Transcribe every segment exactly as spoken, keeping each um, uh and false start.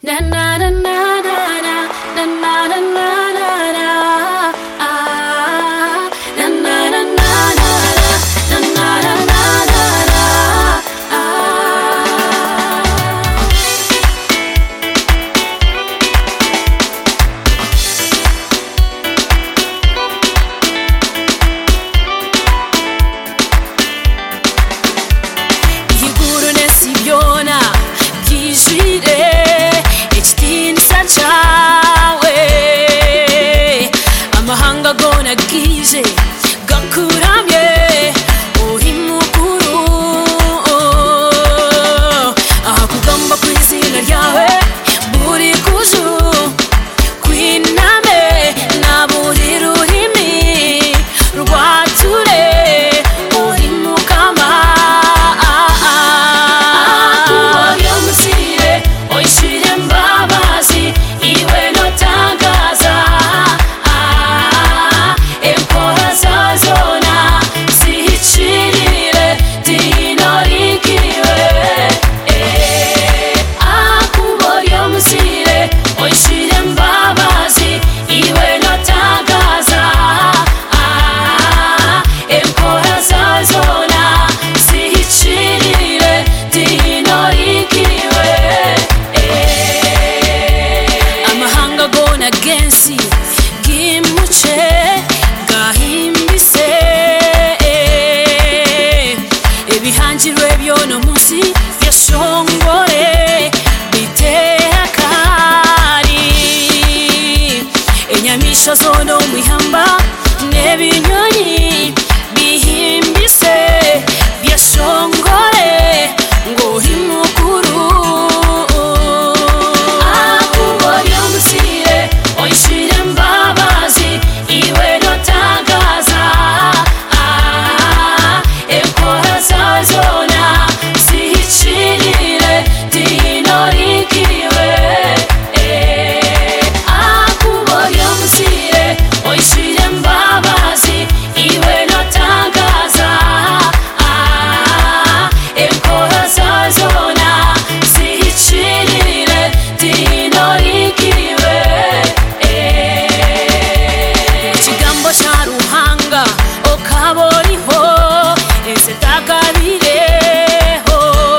Na na na na na na na na na na na ah na na na na na na na na na ah. Iguru nesibyona byijire chawe amahanga gona gize gakuramye uri mukuru aha kugamba kwizina ryawe buri kuzu kwiname na buri rurimi rwature uri mukama akuyo musire oishire mbabazi iwe notangaza ah empora zazona sichirire dinorikiwe eh akuboyo musire oishire mbabazi iwe notangaza ah empora zazona sichirire dinorikiwe gensi gimuce gahimbise ebihangirwe byono munsi byashongore bitekari enyamisha zono mwihamba nebinyonyi bihimbise byashongore ngo himukuru oishire mbabazi iwe notangaza ah empora zazona sichirire dinorikiwe eh akuboyo musire oishire mbabazi iwe notangaza ah empora zazona sichirire dinorikiwe charuhanga okaboriho esetakabireho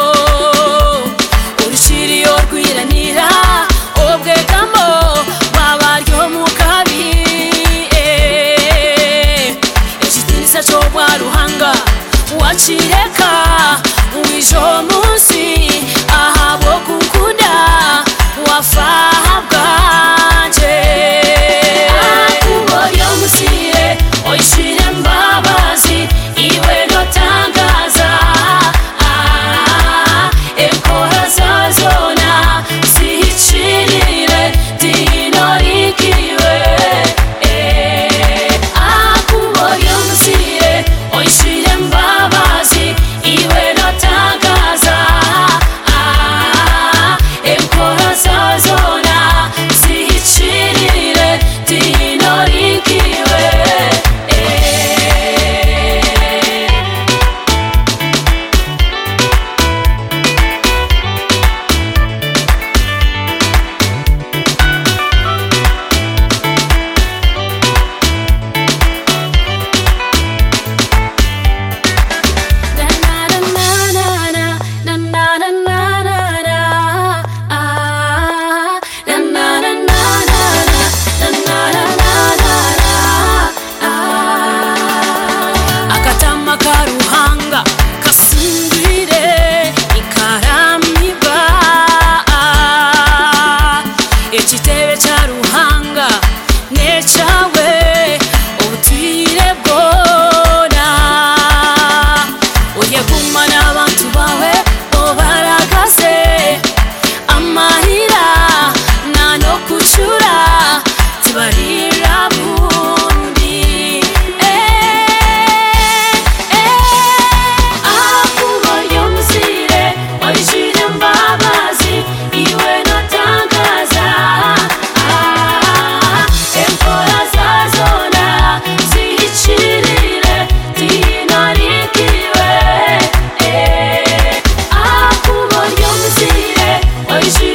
urishiriyo rwiranira obwegamo babaryo mukabi ekitinisa kyobwaruhanga wakireka wijo munsi ahabo kukunda wafahabwa oishire mbabazi iwe notangaza ah empora zazona sichirire dinorikiwe eh akuboyo musire oishire mbabazi iwe notangaza ah empora zazona sichirire dinorikiwe karuhanga kasindire ikaramiba ekitebe kyaruhanga necawe obutwire bwona oyeguma n'abantu bawe obaragaze amarira nanokucura tibarira bundi oishire mbabazi iwe notangaza ah empora zazona sichirire dinorikiwe eh akuboyo musire oishire